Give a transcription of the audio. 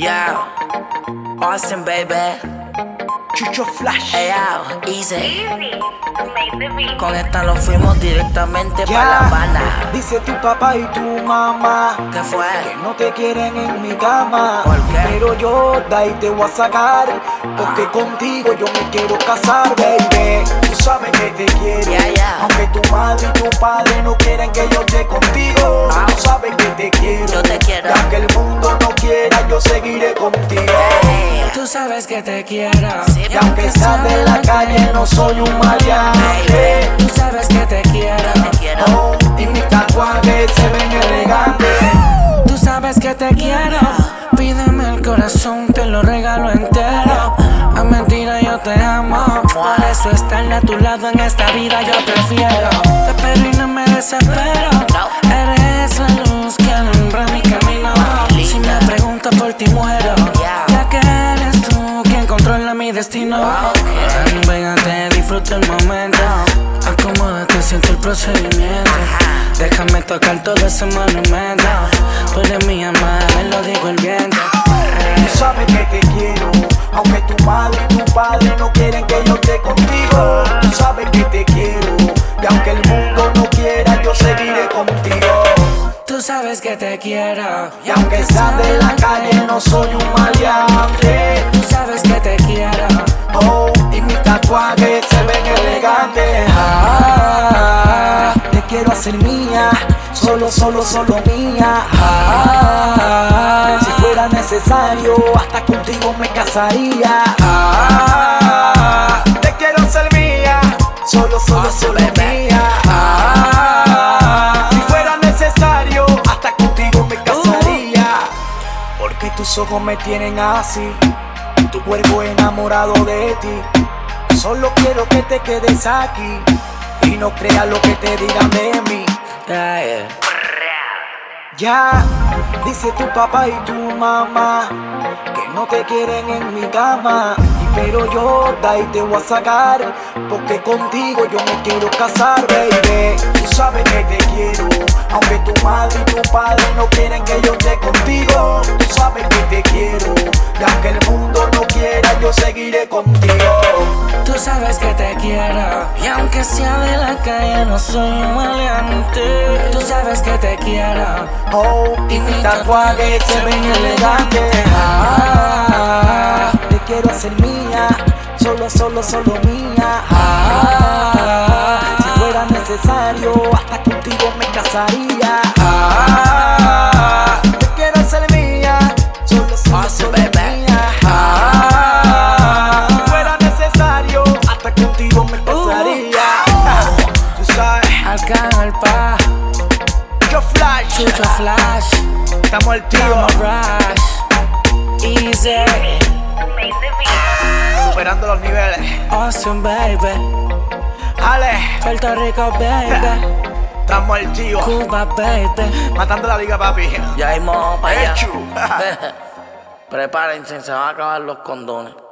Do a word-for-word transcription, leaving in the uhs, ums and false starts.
Yeah, Austin, baby. Chucho Flash. Hey, yo, easy. Con esta nos fuimos directamente Ya, para La Habana. dice tu papá y tu mamá ¿Qué fue? que no te quieren en mi cama. ¿Por qué? Pero yo de ahí te voy a sacar, porque contigo yo me quiero casar, baby. Tú sabes que te quiero, Ya, ya. aunque tu madre y tu padre no quieren que yo esté contigo. Ah. Tú sabes que te quiero, Yo te quiero. y aunque el mundo no quiera, yo seguiré contigo. Hey, Tú sabes que te quiero. sí, Y aunque seas de la calle, no soy un maleante. Tú sabes que te quiero. te quiero. Oh, y mis tatuajes se ven elegantes. Tú sabes que te quiero. Pídeme el corazón, te lo regalo entero. A mentira yo te amo. Por eso estar a tu lado en esta vida yo prefiero. Te espero y no me desespero. No. Eres la luz que alumbra mi camino. Si me preguntas por ti muero. Yeah. Ya que eres tú quien controla mi destino. Ven, Véngate, disfruta el momento. Acomódate, siente el procedimiento. Déjame tocar todo ese monumento. Tú eres mi amada, me lo digo el viento. Tú sabes que te quiero, aunque tu madre y tu padre no quieren que yo esté contigo. Tú sabes que te quiero, y aunque el mundo no quiera, yo seguiré contigo. Tú sabes que te quiero. Y aunque seas de la calle, no soy un maleante. Tú sabes que te quiero. Oh, y mis tatuajes se ven elegantes. Ah, te quiero hacer mía, solo, solo, solo mía. Ah, si fuera necesario, hasta contigo me casaría. Ah, te quiero hacer mía, solo, solo, solo mía. Ah, si fuera necesario, hasta contigo me casaría. Porque tus ojos me tienen así, tu cuerpo enamorado de ti. Solo quiero que te quedes aquí y no creas lo que te digan de mí. Yeah, yeah. Ya, dice tu papá y tu mamá que no te quieren en mi cama. Y pero yo de ahí te voy a sacar, porque contigo yo me quiero casar, baby. Tú sabes que te quiero, aunque tu madre y tu padre no quieren que yo esté contigo. Tú sabes que te quiero, y aunque el mundo no quiera, yo seguiré contigo. Tú sabes que te quiero. Y aunque sea de la calle, no soy un maleante. Tú sabes que te quiero. Oh, y mis tatuajes se ven elegantes. Ah, te quiero hacer mía, solo, solo, solo mía. Ah, si fuera necesario, hasta contigo me casaría. Ah, te quiero hacer mía, solo, solo, solo mía. Ah, si fuera necesario, hasta contigo me casaría. Tú sabes, Arcángel Pa, yo Flash, Chucho Flash, estamos el tío. Tamo Rush, Easy, Superando los niveles. Awesome baby, Ale, Puerto Rico baby, estamos el tío. Cuba baby. Matando la liga, papi. Ya vamos para allá. Hecho. Prepárense, se van a acabar los condones.